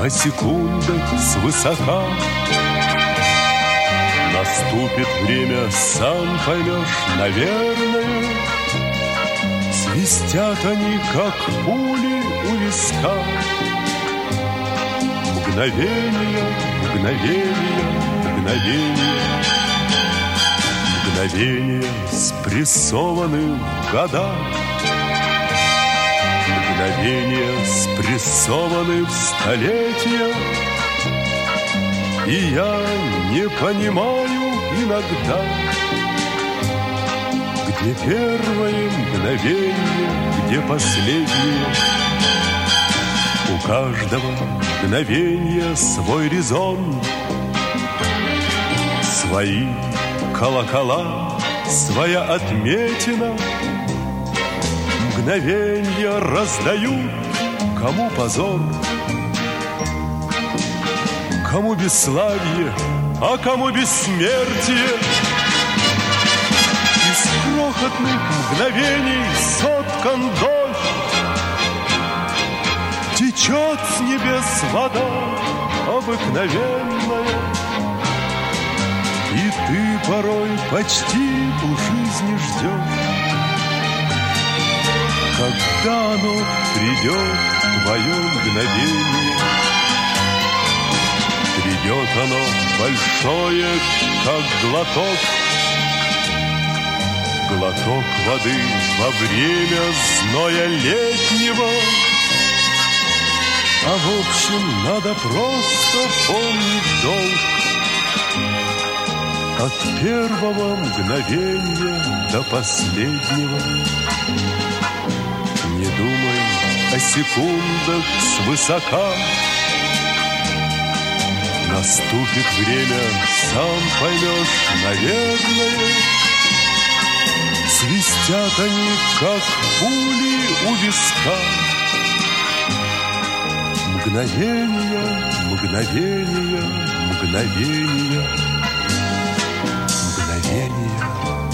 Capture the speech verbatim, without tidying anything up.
о секундах свысока. Наступит время, сам поймешь, наверное. Свистят они, как пули у виска. Мгновение, мгновение, мгновение. Мгновение, спрессованы в года. Мгновения, спрессованы в столетия. И я не понимаю иногда, где первое мгновение, где последнее. У каждого мгновения свой резон, свои колокола, своя отметина. Мгновенья раздают, кому позор, кому бесславие, а кому бессмертие. Из крохотных мгновений соткан дождь, течет с небес вода обыкновенная. И ты порой почти полжизни ждешь, когда оно придет, твое мгновение. Придет оно большое, как глоток, глоток воды во время зноя летнего. А в общем, надо просто помнить долг. От первого мгновения до последнего. Не думай о секундах свысока. Наступит время, сам поймешь, наверное. Свистят они, как пули у виска. Мгновения, мгновения, мгновения, мгновения.